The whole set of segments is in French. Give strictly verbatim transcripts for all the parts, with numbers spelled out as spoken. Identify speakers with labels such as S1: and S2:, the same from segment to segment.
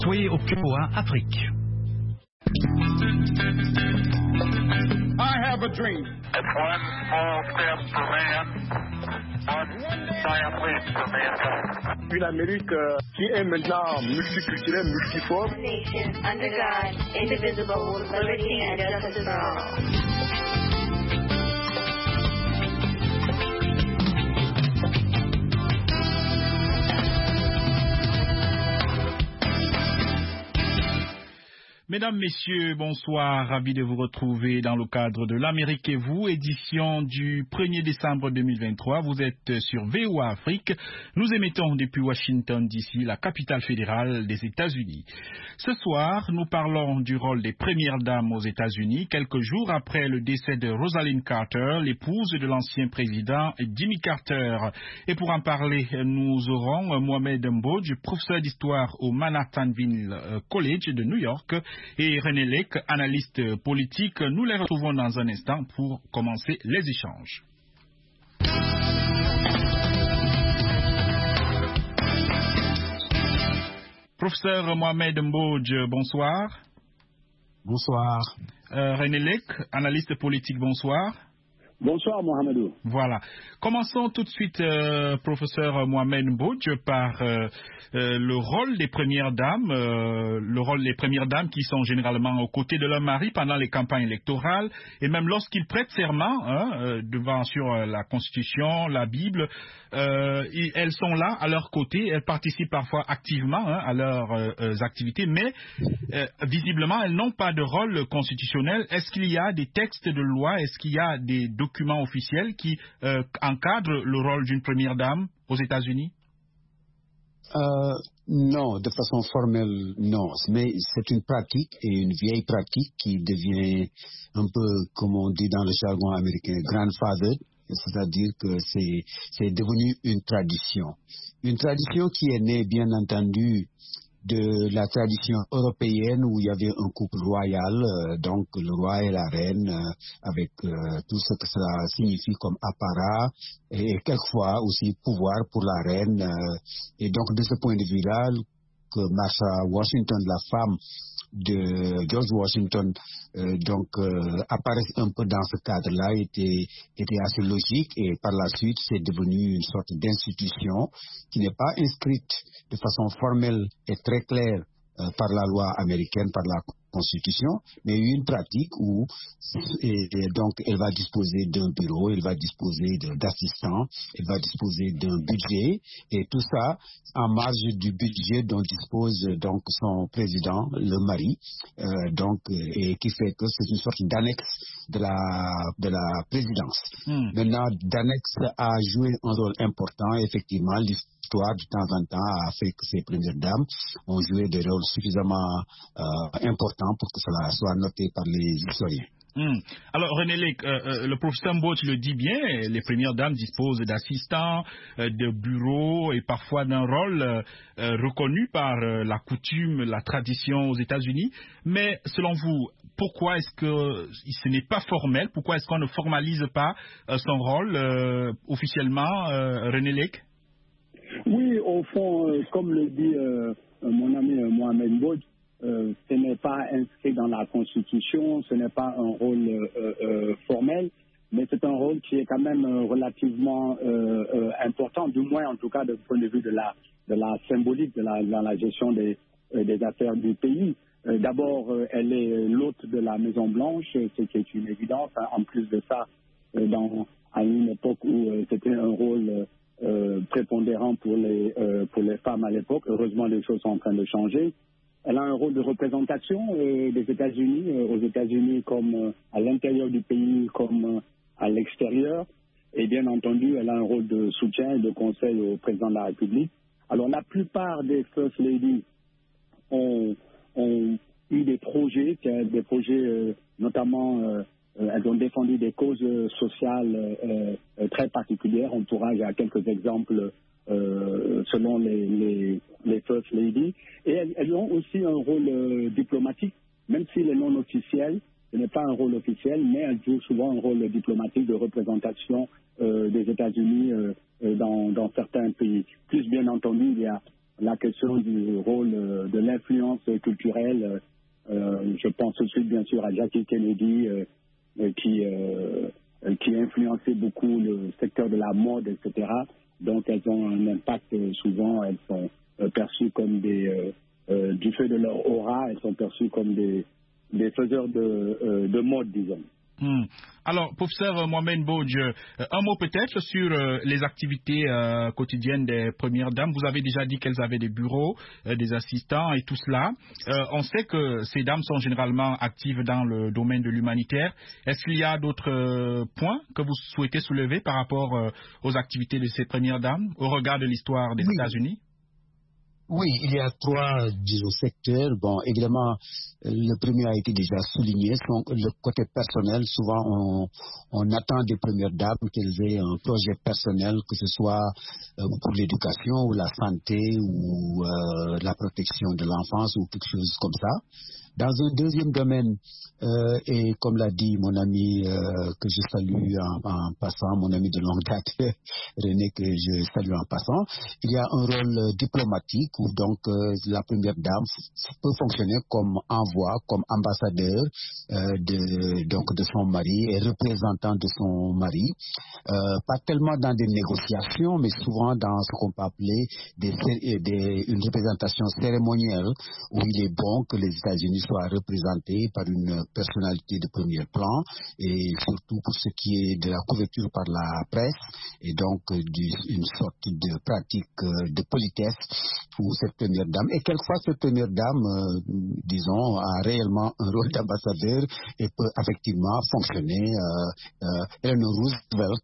S1: Soyez au Cupoa Afrique.
S2: I have a dream.
S3: It's one small step for man, one giant leap for mankind.
S4: Une Amérique euh, qui est maintenant multiculturelle, multiforme.
S5: Nation under God, indivisible, with liberty and justice for all.
S6: Mesdames, Messieurs, bonsoir, ravi de vous retrouver dans le cadre de l'Amérique et vous, édition du premier décembre deux mille vingt-trois. Vous êtes sur V O A Afrique. Nous émettons depuis Washington D C, la capitale fédérale des États-Unis. Ce soir, nous parlons du rôle des premières dames aux États-Unis, quelques jours après le décès de Rosalynn Carter, l'épouse de l'ancien président Jimmy Carter. Et pour en parler, nous aurons Mohamed Mbodj, professeur d'histoire au Manhattanville College de New York, et René Lec, analyste politique. Nous les retrouvons dans un instant pour commencer les échanges. Professeur Mohamed Mbodj, bonsoir.
S7: Bonsoir.
S6: Euh, René Lec, analyste politique, bonsoir.
S4: Bonsoir Mohamedou.
S6: Voilà. Commençons tout de suite, euh, professeur Mohamed Mbodj, par euh, euh, le rôle des premières dames, euh, le rôle des premières dames qui sont généralement aux côtés de leur mari pendant les campagnes électorales et même lorsqu'ils prêtent serment hein, euh, devant sur euh, la Constitution, la Bible, euh, et elles sont là à leur côté, elles participent parfois activement hein, à leurs euh, activités, mais euh, visiblement elles n'ont pas de rôle constitutionnel. Est-ce qu'il y a des textes de loi, est-ce qu'il y a des documents officiels qui euh, encadrent le rôle d'une première dame aux États-Unis?
S7: Euh, non, de façon formelle, non. Mais c'est une pratique et une vieille pratique qui devient un peu, comme on dit dans le jargon américain, grandfather, c'est-à-dire que c'est, c'est devenu une tradition. Une tradition qui est née, bien entendu, de la tradition européenne où il y avait un couple royal, euh, donc le roi et la reine, euh, avec euh, tout ce que cela signifie comme apparat, et quelquefois aussi pouvoir pour la reine. Euh, et donc de ce point de vue-là, que Martha Washington, la femme de George Washington, euh, donc euh, apparaît un peu dans ce cadre-là, était, était assez logique, et par la suite c'est devenu une sorte d'institution qui n'est pas inscrite de façon formelle et très claire euh, par la loi américaine, par la Constitution, mais une pratique où et, et donc elle va disposer d'un bureau, elle va disposer de, d'assistants, elle va disposer d'un budget, et tout ça en marge du budget dont dispose donc son président, le mari, euh, donc et qui fait que c'est une sorte d'annexe de la de la présidence. Mm. Maintenant, d'annexe a joué un rôle important, effectivement. L'histoire de temps en temps a fait que ces premières dames ont joué des rôles suffisamment euh, importants pour que cela soit noté par les historiens.
S6: Mmh. Alors René Lec, euh, euh, le professeur Mbodj le dit bien, les premières dames disposent d'assistants, euh, de bureaux et parfois d'un rôle euh, euh, reconnu par euh, la coutume, la tradition aux États-Unis. Mais selon vous, pourquoi est-ce que ce n'est pas formel? Pourquoi est-ce qu'on ne formalise pas euh, son rôle euh, officiellement, euh, René Lec?
S4: Oui, au fond, euh, comme le dit euh, mon ami euh, Mohamed Mbodj, Euh, ce n'est pas inscrit dans la Constitution, ce n'est pas un rôle euh, euh, formel, mais c'est un rôle qui est quand même euh, relativement euh, euh, important, du moins en tout cas du point de vue de la, de la symbolique, de la, dans la gestion des, euh, des affaires du pays. Euh, d'abord, euh, elle est l'hôte de la Maison-Blanche, ce qui est une évidence. Hein. En plus de ça, euh, dans, à une époque où euh, c'était un rôle euh, prépondérant pour les, euh, pour les femmes à l'époque, heureusement les choses sont en train de changer. Elle a un rôle de représentation euh, des États-Unis, euh, aux États-Unis comme euh, à l'intérieur du pays comme euh, à l'extérieur. Et bien entendu, elle a un rôle de soutien et de conseil au président de la République. Alors la plupart des First Ladies ont, ont eu des projets, des projets euh, notamment, euh, euh, elles ont défendu des causes sociales euh, euh, très particulières. On pourra, il y a quelques exemples Euh, selon les, les, les First Ladies. Et elles, elles ont aussi un rôle euh, diplomatique, même s'il est non officiel, ce n'est pas un rôle officiel, mais elles jouent souvent un rôle diplomatique de représentation euh, des États-Unis euh, dans, dans certains pays. Plus bien entendu, il y a la question du rôle euh, de l'influence culturelle. Euh, je pense tout de suite, bien sûr, à Jackie Kennedy, euh, qui, euh, qui a influencé beaucoup le secteur de la mode, et cetera. Donc, elles ont un impact, euh, souvent, elles sont euh, perçues comme des, euh, euh, du fait de leur aura, elles sont perçues comme des, des faiseurs de, euh, de mode, disons.
S6: Hmm. Alors, professeur Mohamed Mbodj, euh, un mot peut-être sur euh, les activités euh, quotidiennes des premières dames. Vous avez déjà dit qu'elles avaient des bureaux, euh, des assistants et tout cela. Euh, on sait que ces dames sont généralement actives dans le domaine de l'humanitaire. Est-ce qu'il y a d'autres euh, points que vous souhaitez soulever par rapport euh, aux activités de ces premières dames au regard de l'histoire des
S7: oui.
S6: États-Unis?
S7: Oui, il y a trois, disons, secteurs. Bon, évidemment, le premier a été déjà souligné. Son, le côté personnel, souvent, on, on attend des premières dames qu'elles aient un projet personnel, que ce soit euh, pour l'éducation ou la santé ou euh, la protection de l'enfance ou quelque chose comme ça. Dans un deuxième domaine, euh, et comme l'a dit mon ami euh, que je salue en, en passant, mon ami de longue date, René, que je salue en passant, il y a un rôle diplomatique où donc euh, la première dame peut fonctionner comme envoi, comme ambassadeur euh, de, donc de son mari et représentant de son mari, euh, pas tellement dans des négociations, mais souvent dans ce qu'on peut appeler des, des, une représentation cérémonielle où il est bon que les États-Unis soient représentés par une personnalité de premier plan et surtout pour ce qui est de la couverture par la presse et donc euh, du, une sorte de pratique euh, de politesse pour cette première dame. Et quelquefois cette première dame, euh, disons, a réellement un rôle d'ambassadeur et peut effectivement fonctionner. Euh, euh, Eleanor Roosevelt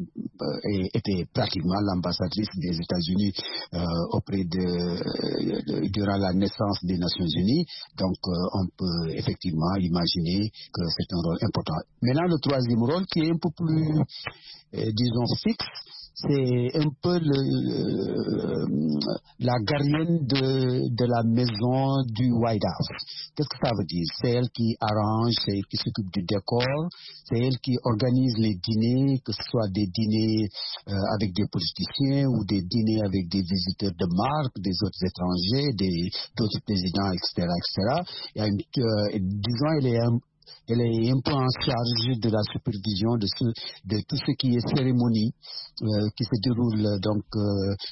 S7: euh, était pratiquement l'ambassadrice des États-Unis euh, auprès de, de durant la naissance des Nations Unies. Donc euh, on peut effectivement imaginer que c'est un rôle important. Maintenant, le troisième rôle qui est un peu plus, euh, disons, fixe, c'est un peu le, euh, la gardienne de, de la maison du White House. Qu'est-ce que ça veut dire? C'est elle qui arrange, c'est elle qui s'occupe du décor, c'est elle qui organise les dîners, que ce soit des dîners euh, avec des politiciens ou des dîners avec des visiteurs de marque, des autres étrangers, des, d'autres présidents, et cetera, et cetera. Il y a une, euh, disons, elle est un Elle est un peu en charge de la supervision de, ce, de tout ce qui est cérémonie euh, qui se déroule donc euh,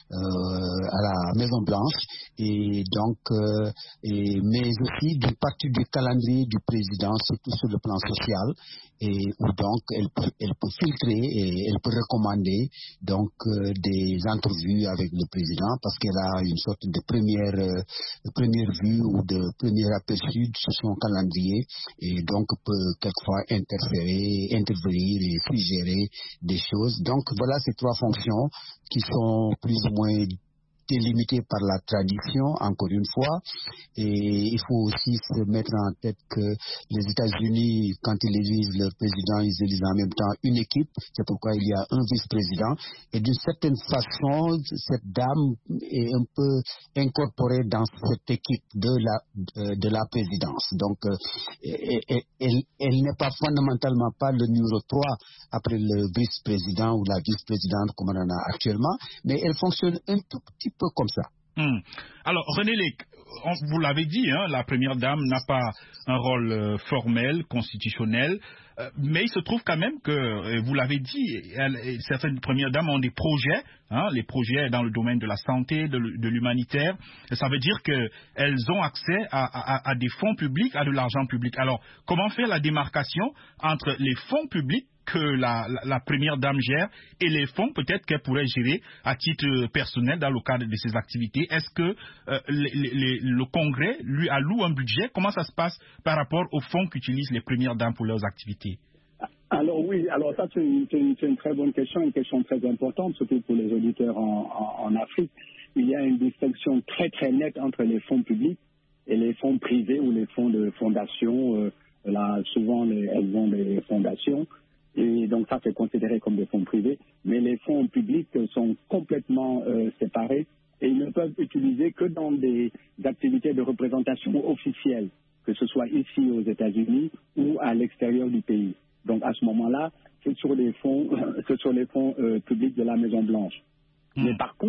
S7: euh, à la Maison Blanche et donc euh, et, mais aussi d'une partie du calendrier du président, surtout sur le plan social, et où donc elle peut, elle peut filtrer et elle peut recommander donc euh, des entrevues avec le président parce qu'elle a une sorte de première euh, de première vue ou de premier aperçu sur son calendrier et donc peut quelquefois interférer, intervenir et suggérer des choses. Donc voilà ces trois fonctions qui sont plus ou moins délimitées par la tradition, encore une fois, et il faut aussi se mettre en tête que les États-Unis, quand ils élisent leur président, ils élisent en même temps une équipe, c'est pourquoi il y a un vice-président, et d'une certaine façon, cette dame est un peu incorporée dans cette équipe de la, de la présidence. Donc, elle, elle, elle n'est pas fondamentalement pas le numéro trois après le vice-président ou la vice-présidente comme on en a actuellement, mais elle fonctionne un tout petit peu comme ça.
S6: Hum. Alors, René Léque, on, vous l'avez dit, hein, la première dame n'a pas un rôle euh, formel, constitutionnel, euh, mais il se trouve quand même que, euh, vous l'avez dit, elle, certaines premières dames ont des projets, hein, les projets dans le domaine de la santé, de, de l'humanitaire. Ça veut dire qu'elles ont accès à, à, à des fonds publics, à de l'argent public. Alors, comment faire la démarcation entre les fonds publics que la, la, la première dame gère et les fonds peut-être qu'elle pourrait gérer à titre personnel dans le cadre de ses activités? Est-ce que euh, les, les, le Congrès lui alloue un budget? Comment ça se passe par rapport aux fonds qu'utilisent les premières dames pour leurs activités?
S4: Alors oui, alors ça c'est une, une, une très bonne question, une question très importante, surtout pour les auditeurs en, en, en Afrique. Il y a une distinction très très nette entre les fonds publics et les fonds privés ou les fonds de fondation. Euh, là, souvent, les, elles ont des fondations. Et donc ça, c'est considéré comme des fonds privés. Mais les fonds publics sont complètement euh, séparés et ils ne peuvent utiliser que dans des activités de représentation officielles, que ce soit ici aux États-Unis ou à l'extérieur du pays. Donc à ce moment-là, c'est sur les fonds, c'est sur les fonds euh, publics de la Maison Blanche. Mmh. Mais par contre,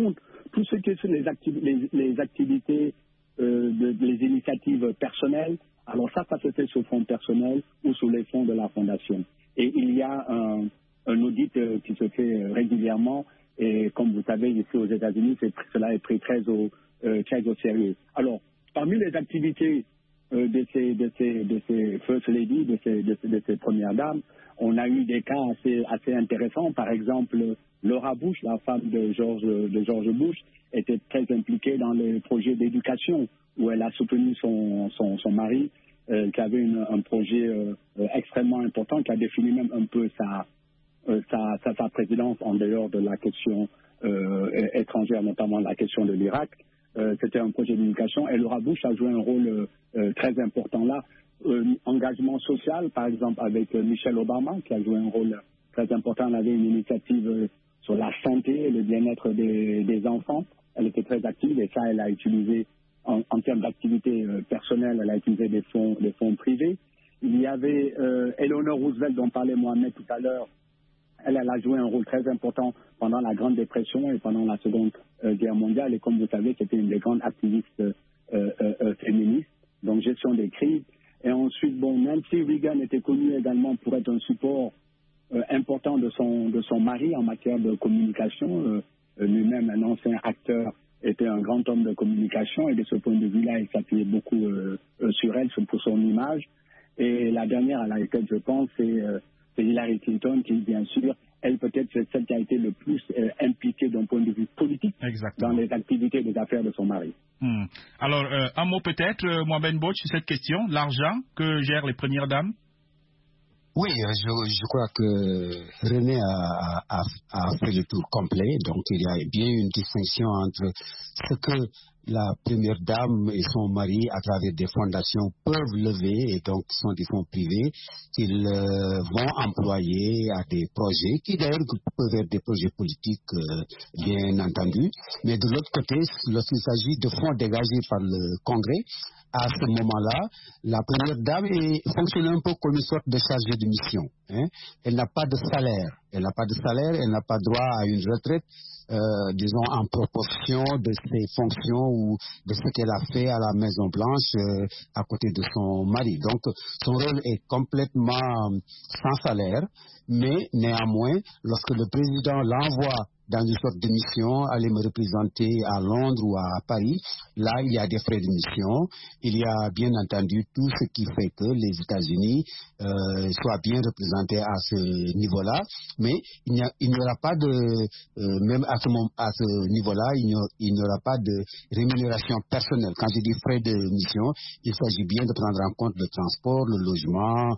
S4: tout ce qui sont les, acti les, les activités, euh, de, les initiatives personnelles, alors ça, ça se fait sur fonds personnels ou sur les fonds de la fondation. Et il y a un, un audit euh, qui se fait euh, régulièrement. Et comme vous savez, ici aux États-Unis, cela est pris très au, euh, très au sérieux. Alors, parmi les activités euh, de, ces, de, ces, de ces First Lady, de ces, de, ces, de ces premières dames, on a eu des cas assez, assez intéressants. Par exemple, Laura Bush, la femme de George, de George Bush, était très impliquée dans les projets d'éducation, où elle a soutenu son, son, son mari, euh, qui avait une, un projet euh, extrêmement important, qui a défini même un peu sa... Euh, sa, sa, sa présidence en dehors de la question euh, étrangère, notamment la question de l'Irak. Euh, C'était un projet d'éducation et Laura Bush a joué un rôle euh, très important là. Euh, engagement social, par exemple, avec euh, Michelle Obama, qui a joué un rôle très important. Elle avait une initiative euh, sur la santé et le bien-être des, des enfants. Elle était très active et ça, elle a utilisé, en, en termes d'activité euh, personnelle, elle a utilisé des fonds, des fonds privés. Il y avait euh, Eleanor Roosevelt, dont parlait Mohamed tout à l'heure. Elle, elle a joué un rôle très important pendant la Grande Dépression et pendant la Seconde euh, Guerre mondiale. Et comme vous savez, c'était une des grandes activistes euh, euh, euh, féministes, donc gestion des crises. Et ensuite, bon, Nancy Reagan était connue également pour être un support euh, important de son, de son mari en matière de communication. Euh, Lui-même, un ancien acteur, était un grand homme de communication. Et de ce point de vue-là, il s'appuyait beaucoup euh, euh, sur elle, pour son image. Et la dernière à laquelle je pense, c'est... Euh, c'est Hillary Clinton qui, bien sûr, elle peut-être c'est celle qui a été le plus euh, impliquée d'un point de vue politique Exactement. Dans les activités et les affaires de son mari.
S6: Hmm. Alors, euh, un mot peut-être, euh, Mohamed Mbodj, sur cette question, l'argent que gèrent les premières dames?
S7: Oui, je, je crois que René a, a, a fait le tour complet. Donc, il y a bien une distinction entre ce que la première dame et son mari, à travers des fondations, peuvent lever, et donc ce sont des fonds privés, qu'ils euh, vont employer à des projets, qui d'ailleurs peuvent être des projets politiques, euh, bien entendu. Mais de l'autre côté, lorsqu'il s'agit de fonds dégagés par le Congrès, à ce moment-là, la première dame est, fonctionne un peu comme une sorte de chargée de mission. Hein. Elle n'a pas de salaire. Elle n'a pas de salaire, elle n'a pas droit à une retraite, euh, disons, en proportion de ses fonctions ou de ce qu'elle a fait à la Maison-Blanche euh, à côté de son mari. Donc, son rôle est complètement sans salaire, mais néanmoins, lorsque le président l'envoie dans une sorte de mission, aller me représenter à Londres ou à Paris. Là, il y a des frais de mission. Il y a bien entendu tout ce qui fait que les États-Unis euh, soient bien représentés à ce niveau-là. Mais il n'y aura pas de, euh, même à ce, à ce niveau-là, il n'y aura pas de rémunération personnelle. Quand je dis frais de mission, il s'agit bien de prendre en compte le transport, le logement,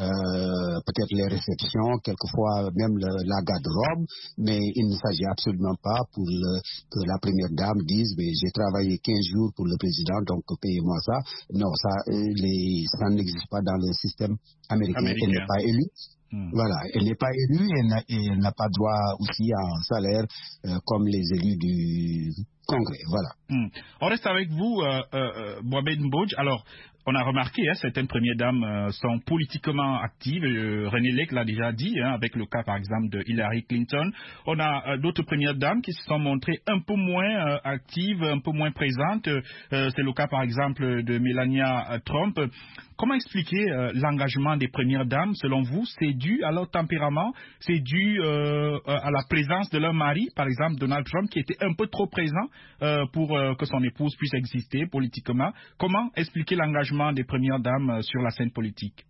S7: euh, peut-être les réceptions, quelquefois même le, la garde-robe, mais il ne s'agit absolument pas pour le, que la première dame dise mais j'ai travaillé quinze jours pour le président donc payez-moi ça. Non, ça, les, ça n'existe pas dans le système américain. américain. Elle n'est pas élue. Hmm. Voilà, elle n'est pas élue et elle n'a pas droit aussi à un salaire euh, comme les élus du Congrès. Voilà.
S6: Hmm. On reste avec vous, euh, euh, Mohamed Mbodj. Alors, on a remarqué, hein, certaines premières dames euh, sont politiquement actives. Euh, René Lake l'a déjà dit, hein, avec le cas, par exemple, de Hillary Clinton. On a euh, d'autres premières dames qui se sont montrées un peu moins euh, actives, un peu moins présentes. Euh, c'est le cas, par exemple, de Melania Trump. Comment expliquer euh, l'engagement des premières dames, selon vous? C'est dû à leur tempérament? C'est dû euh, à la présence de leur mari, par exemple, Donald Trump, qui était un peu trop présent euh, pour euh, que son épouse puisse exister politiquement? Comment expliquer l'engagement des premières dames sur la scène politique?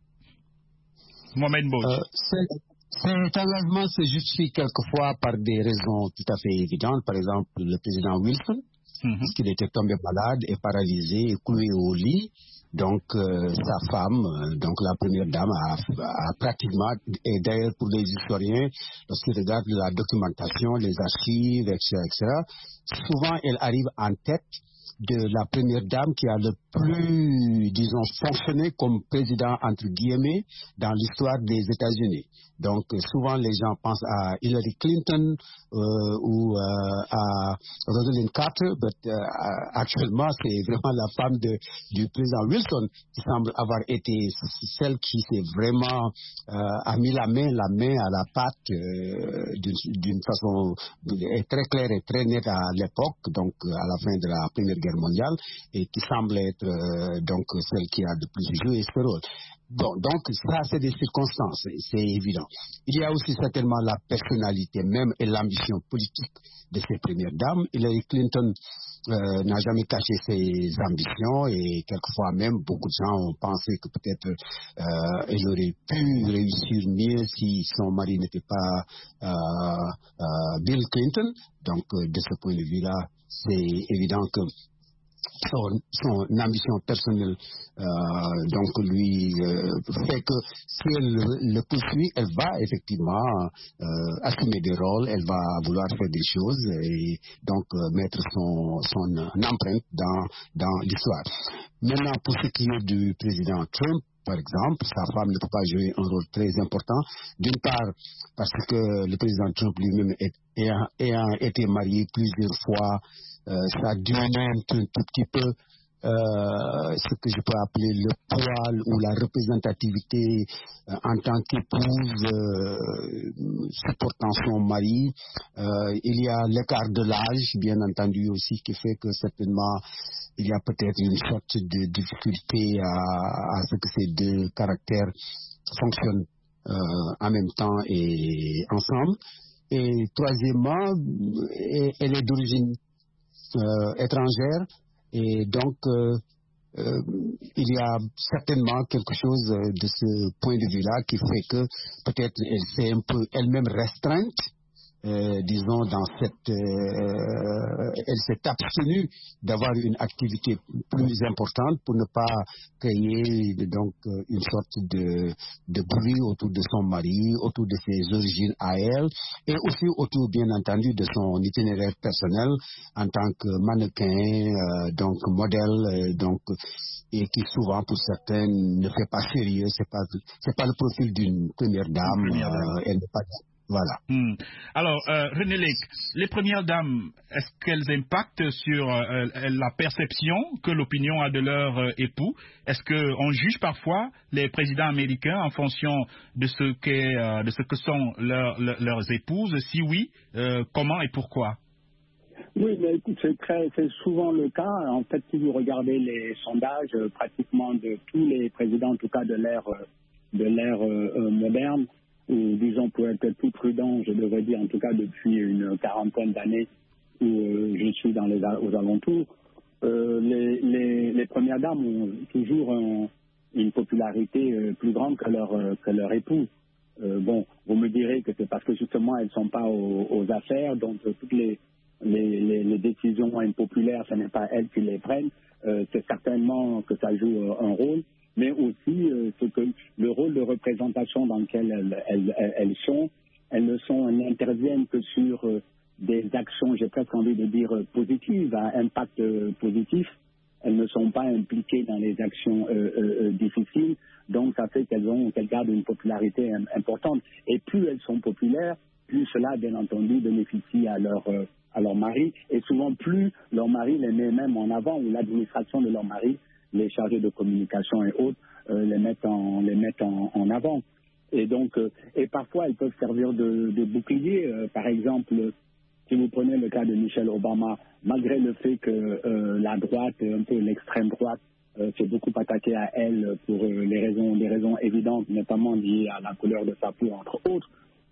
S6: Mohamed Mbodj.
S7: Euh, cet engagement se justifie quelquefois par des raisons tout à fait évidentes. Par exemple, le président Wilson, mm-hmm. parce qu'il était tombé malade et paralysé et cloué au lit. Donc, euh, sa femme, euh, donc la première dame, a, a pratiquement, et d'ailleurs pour les historiens, lorsqu'ils regardent la documentation, les archives, et cetera, et cetera, souvent elle arrive en tête de la première dame qui a le plus, disons, fonctionné comme président, entre guillemets, dans l'histoire des États-Unis. Donc, souvent, les gens pensent à Hillary Clinton euh, ou euh, à Rosalind Carter, mais euh, actuellement, c'est vraiment la femme de, du président Wilson qui semble avoir été celle qui s'est vraiment euh, a mis la main, la main à la pâte euh, d'une, d'une façon très claire et très nette à l'époque, donc à la fin de la Première Guerre mondiale, et qui semble être euh, donc celle qui a le plus joué ce rôle. Bon, donc ça, c'est des circonstances, c'est évident. Il y a aussi certainement la personnalité même et l'ambition politique de ces premières dames. Hillary Clinton euh, n'a jamais caché ses ambitions et quelquefois même, beaucoup de gens ont pensé que peut-être euh, elle aurait pu réussir mieux si son mari n'était pas euh, euh, Bill Clinton. Donc, euh, de ce point de vue-là, c'est évident que Son, son ambition personnelle euh, donc lui euh, fait que si elle le, le poursuit, elle va effectivement euh, assumer des rôles, elle va vouloir faire des choses et donc euh, mettre son, son empreinte dans, dans l'histoire. Maintenant, pour ce qui est du président Trump, par exemple, sa femme ne peut pas jouer un rôle très important, d'une part parce que le président Trump lui-même est, ayant, ayant été marié plusieurs fois, Euh, ça diminue un tout petit peu euh, ce que je peux appeler le poids ou la représentativité euh, en tant qu'épouse euh, supportant son mari. Euh, il y a l'écart de l'âge, bien entendu aussi, qui fait que certainement il y a peut-être une sorte de difficulté à, à ce que ces deux caractères fonctionnent euh, en même temps et ensemble. Et troisièmement, elle est d'origine Euh, étrangère et donc euh, euh, il y a certainement quelque chose de ce point de vue-là qui fait que peut-être elle s'est un peu elle-même restreinte, euh, disons dans cette euh, elle s'est abstenue d'avoir une activité plus importante pour ne pas créer donc une sorte de, de bruit autour de son mari, autour de ses origines à elle et aussi autour bien entendu de son itinéraire personnel en tant que mannequin, euh, donc modèle, euh, donc et qui souvent pour certains ne fait pas sérieux, c'est pas c'est pas le profil d'une première dame,
S6: première dame.
S7: Euh, elle n'est pas Voilà.
S6: Hmm. Alors, euh, René Lake, les premières dames, est-ce qu'elles impactent sur euh, la perception que l'opinion a de leur euh, époux? Est-ce qu'on juge parfois les présidents américains en fonction de ce, qu'est, euh, de ce que sont leur, leur, leurs épouses? Si oui, euh, comment et pourquoi?
S4: Oui, mais écoute, c'est, très, c'est souvent le cas. En fait, si vous regardez les sondages, euh, pratiquement de tous les présidents, en tout cas de l'ère, euh, de l'ère euh, euh, moderne, ou disons pour être plus prudent, je devrais dire en tout cas depuis une quarantaine d'années où euh, je suis dans les, aux alentours, euh, les, les, les premières dames ont toujours un, une popularité euh, plus grande que leur, euh, que leur époux. Euh, bon, vous me direz que c'est parce que justement elles ne sont pas aux, aux affaires, donc euh, toutes les, les, les, les décisions impopulaires, ce n'est pas elles qui les prennent, euh, c'est certainement que ça joue euh, un rôle. Mais aussi euh, ce que le rôle de représentation dans lequel elles, elles, elles sont, elles ne sont, elles n'interviennent que sur euh, des actions, j'ai presque envie de dire euh, positives, à impact euh, positif. Elles ne sont pas impliquées dans les actions euh, euh, difficiles, donc ça fait qu'elles ont, qu'elles gardent une popularité importante. Et plus elles sont populaires, plus cela, bien entendu, bénéficie à leur euh, à leur mari, et souvent plus leur mari les met même en avant, ou l'administration de leur mari, les chargés de communication et autres, euh, les mettent en, les mettent en, en avant. Et donc, euh, et parfois, elles peuvent servir de, de bouclier. Euh, par exemple, si vous prenez le cas de Michelle Obama, malgré le fait que euh, la droite, un peu l'extrême droite, euh, s'est beaucoup attaquée à elle pour euh, les raisons, les raisons évidentes, notamment liées à la couleur de sa peau, entre autres,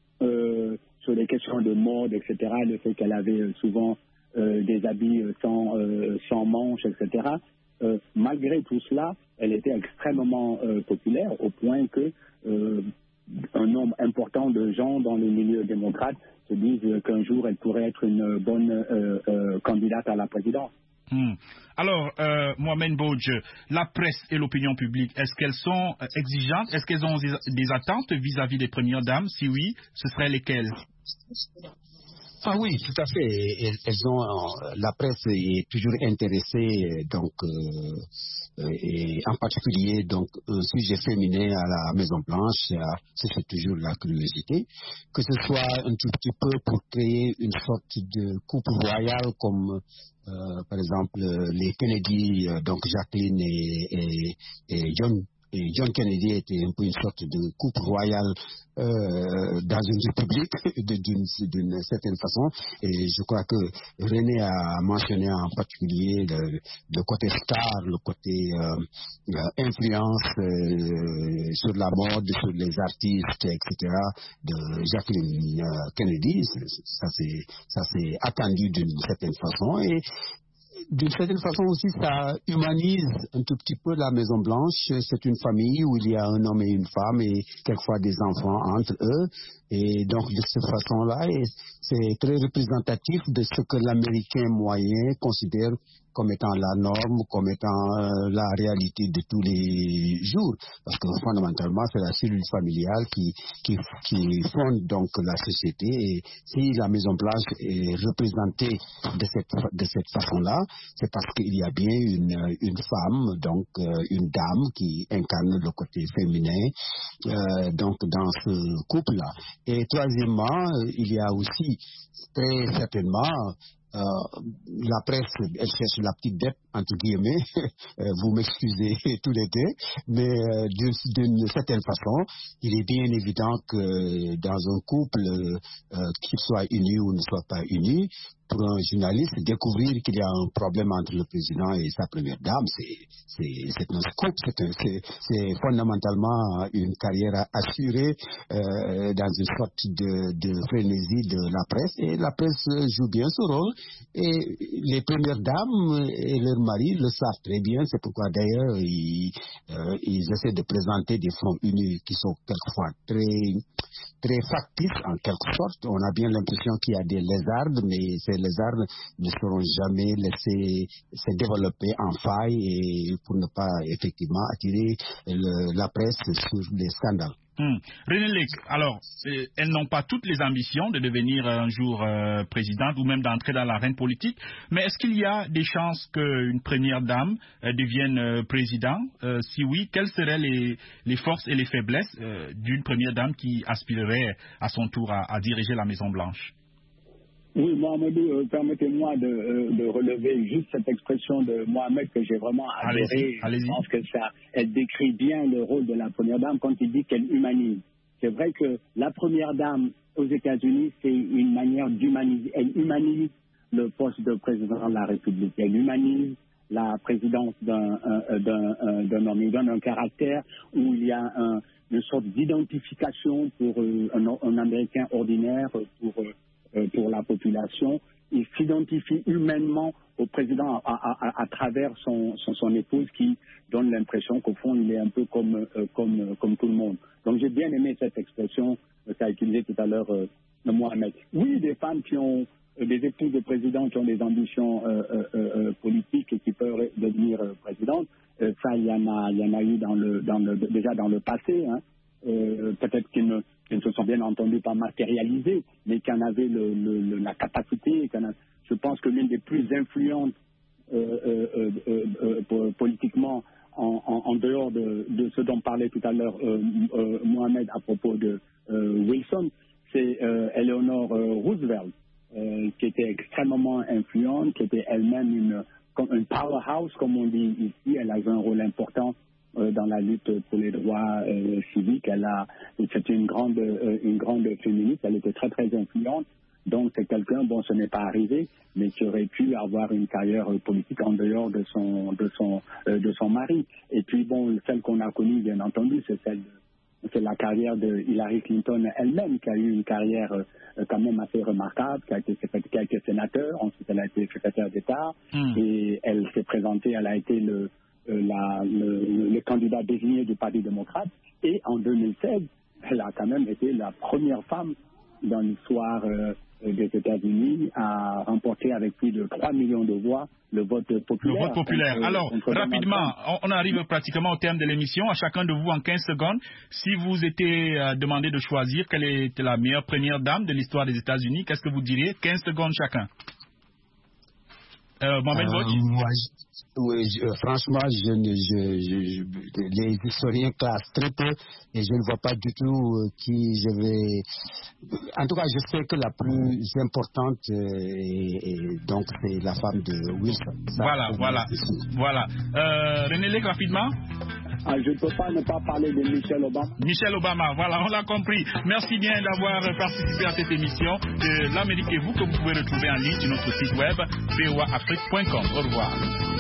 S4: euh, sur les questions de mode, et cetera, le fait qu'elle avait souvent euh, des habits sans, euh, sans manches, et cetera, Euh, malgré tout cela, elle était extrêmement euh, populaire au point que euh, un nombre important de gens dans les milieux démocrates se disent qu'un jour elle pourrait être une bonne euh, euh, candidate à la présidence.
S6: Hmm. Alors, euh, Mohamed Bojj, la presse et l'opinion publique, est-ce qu'elles sont exigeantes? Est-ce qu'elles ont des attentes vis-à-vis des premières dames? Si oui, ce seraient lesquelles?
S7: Ah oui, tout à fait. Elles, elles ont, la presse est toujours intéressée, donc, euh, et en particulier, donc, un sujet féminin à la Maison Blanche, c'est toujours la curiosité, que ce soit un tout petit peu pour créer une sorte de couple royal comme, euh, par exemple, les Kennedy, donc Jacqueline et, et, et John. Et John Kennedy était un peu une sorte de couple royal euh, dans une république d'une certaine façon. Et je crois que René a mentionné en particulier le, le côté star, le côté euh, influence euh, sur la mode, sur les artistes, et cetera de Jacqueline euh, Kennedy. Ça c'est attendu d'une certaine façon. Et d'une certaine façon aussi, ça humanise un tout petit peu la Maison Blanche. C'est une famille où il y a un homme et une femme et quelquefois des enfants entre eux. Et donc, de cette façon-là, c'est très représentatif de ce que l'Américain moyen considère comme étant la norme, comme étant euh, la réalité de tous les jours. Parce que fondamentalement, c'est la cellule familiale qui, qui, qui fonde donc la société. Et si la Maison Blanche est représentée de cette, de cette façon-là, c'est parce qu'il y a bien une, une femme, donc euh, une dame qui incarne le côté féminin euh, donc dans ce couple-là. Et troisièmement, il y a aussi très certainement Euh, la presse, elle cherche la petite dette, entre guillemets, vous m'excusez tous les deux, mais euh, d'une certaine façon, il est bien évident que dans un couple, euh, qu'il soit uni ou ne soit pas uni, pour un journaliste, découvrir qu'il y a un problème entre le président et sa première dame, c'est un scoop, c'est fondamentalement une carrière assurée euh, dans une sorte de, de frénésie de la presse, et la presse joue bien ce rôle, et les premières dames et leurs maris le savent très bien, c'est pourquoi d'ailleurs ils, euh, ils essaient de présenter des fronts unis qui sont quelquefois très, très factices en quelque sorte. On a bien l'impression qu'il y a des lézardes, mais ces lézardes ne seront jamais laissés se développer en faille et pour ne pas effectivement attirer le, la presse sur des scandales.
S6: Hum. René Lévesque, alors, euh, elles n'ont pas toutes les ambitions de devenir un jour euh, présidente ou même d'entrer dans l'arène politique, mais est-ce qu'il y a des chances qu'une première dame euh, devienne euh, président? euh, Si oui, quelles seraient les, les forces et les faiblesses euh, d'une première dame qui aspirerait à son tour à, à diriger la Maison-Blanche?
S4: Oui, Mohamedou, euh, permettez-moi de, euh, de relever juste cette expression de Mohamed que j'ai vraiment adorée.
S6: Allez-y.
S4: Je pense que ça, elle décrit bien le rôle de la première dame quand il dit qu'elle humanise. C'est vrai que la première dame aux États-Unis, c'est une manière d'humaniser. Elle humanise le poste de président de la République. Elle humanise la présidence d'un homme. Il donne un caractère où il y a un, une sorte d'identification pour euh, un, un Américain ordinaire, pour euh, Euh, pour la population. Il s'identifie humainement au président à, à, à, à travers son, son, son épouse qui donne l'impression qu'au fond, il est un peu comme, euh, comme, euh, comme tout le monde. Donc j'ai bien aimé cette expression euh, qu'a utilisée tout à l'heure euh, Mohamed. Oui, des femmes qui ont, euh, des épouses de présidents qui ont des ambitions euh, euh, euh, politiques et qui peuvent devenir euh, présidentes, euh, ça, il y en a, il y en a eu dans le, dans le, déjà dans le passé, hein. Euh, peut-être qu'ils ne, qu'ils ne se sont bien entendu pas matérialisés, mais qui en avaient le, le, le, la capacité. A, je pense que l'une des plus influentes euh, euh, euh, euh, politiquement en, en, en dehors de, de ce dont parlait tout à l'heure euh, euh, Mohamed à propos de euh, Wilson, c'est euh, Eleanor euh, Roosevelt, euh, qui était extrêmement influente, qui était elle-même une, une powerhouse, comme on dit ici. Elle a joué un rôle important dans la lutte pour les droits euh, civiques. Elle a, c'était une grande, euh, une grande féministe. Elle était très très influente. Donc c'est quelqu'un, bon, ce n'est pas arrivé, mais qui aurait pu avoir une carrière euh, politique en dehors de son, de son, euh, de son mari. Et puis bon, celle qu'on a connue, bien entendu, c'est celle, c'est la carrière de Hillary Clinton elle-même, qui a eu une carrière euh, quand même assez remarquable, qui a été, qui a été sénateur, ensuite elle a été secrétaire d'État, mmh. et elle s'est présentée, elle a été le La, le, le candidat désigné du Parti démocrate, et en deux mille seize, elle a quand même été la première femme dans l'histoire euh, des États-Unis, a remporté avec plus de trois millions de voix le vote populaire.
S6: Le vote populaire.
S4: Contre,
S6: Alors,
S4: contre
S6: rapidement, on arrive pratiquement au terme de l'émission. À chacun de vous, en quinze secondes, si vous étiez euh, demandé de choisir quelle était la meilleure première dame de l'histoire des États-Unis, qu'est-ce que vous diriez? quinze secondes chacun. Euh, Mohamed
S7: Euh,
S6: Botch?
S7: moi, je- oui, je- euh, franchement, je, ne- je, je- je- les historiens classent très peu et je ne vois pas du tout euh, qui je vais. En tout cas, je sais que la plus importante, euh, est- est- donc, c'est la femme de Wilson. Ça,
S6: Voilà,
S7: pour
S6: voilà,
S7: moi, c'est sûr.
S6: voilà. Euh, René Lec, rapidement.
S4: Ah, je ne peux pas ne pas parler de Michelle Obama.
S6: Michelle Obama, voilà, on l'a compris. Merci bien d'avoir participé à cette émission de l'Amérique et vous, que vous pouvez retrouver en ligne sur notre site web v o a afrique point com. Au revoir.